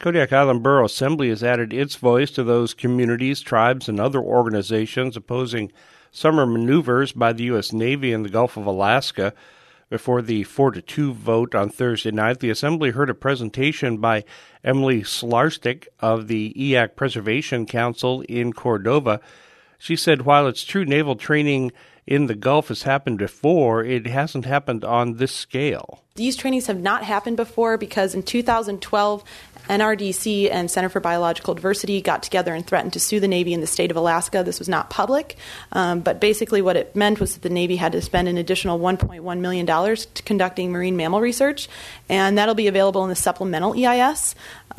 Kodiak Island Borough Assembly has added its voice to those communities, tribes, and other organizations opposing summer maneuvers by the U.S. Navy in the Gulf of Alaska. Before the 4-2 vote on Thursday night, the Assembly heard a presentation by Emily Slarstick of the EAC Preservation Council in Cordova. She said while it's true naval training in the Gulf has happened before, it hasn't happened on this scale. These trainings have not happened before because in 2012, NRDC and Center for Biological Diversity got together and threatened to sue the Navy in the state of Alaska. This was not public, but basically what it meant was that the Navy had to spend an additional $1.1 million to conducting marine mammal research, and that'll be available in the supplemental EIS.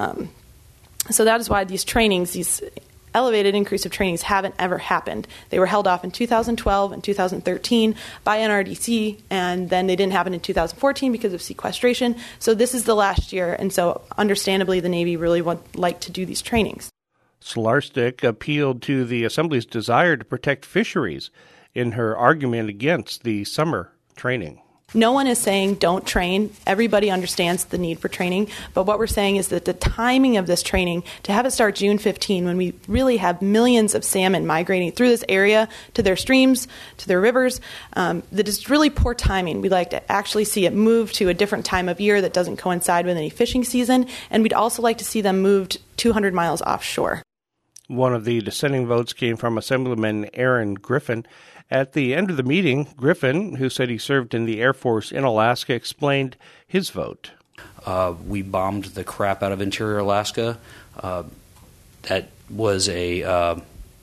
So that is why these trainings, these elevated increase of trainings haven't ever happened. They were held off in 2012 and 2013 by NRDC, and then they didn't happen in 2014 because of sequestration. So this is the last year, and so understandably the Navy really would like to do these trainings. Slarstick appealed to the Assembly's desire to protect fisheries in her argument against the summer training. No one is saying don't train. Everybody understands the need for training. But what we're saying is that the timing of this training, to have it start June 15, when we really have millions of salmon migrating through this area to their streams, to their rivers, that is really poor timing. We'd like to actually see it move to a different time of year that doesn't coincide with any fishing season. And we'd also like to see them moved 200 miles offshore. One of the dissenting votes came from Assemblyman Aaron Griffin. At the end of the meeting, Griffin, who said he served in the Air Force in Alaska, explained his vote. We bombed the crap out of interior Alaska. That was the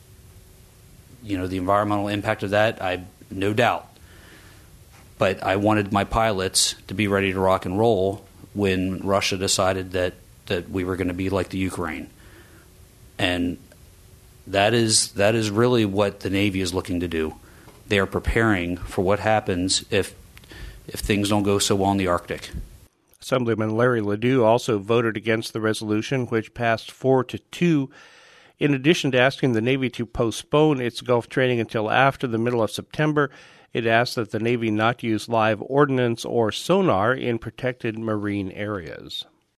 environmental impact of that, no doubt. But I wanted my pilots to be ready to rock and roll when Russia decided that we were going to be like the Ukraine. And that is really what the Navy is looking to do. They are preparing for what happens if things don't go so well in the Arctic. Assemblyman Larry Ledoux also voted against the resolution, which passed 4-2. In addition to asking the Navy to postpone its Gulf training until after the middle of September, it asked that the Navy not use live ordnance or sonar in protected marine areas.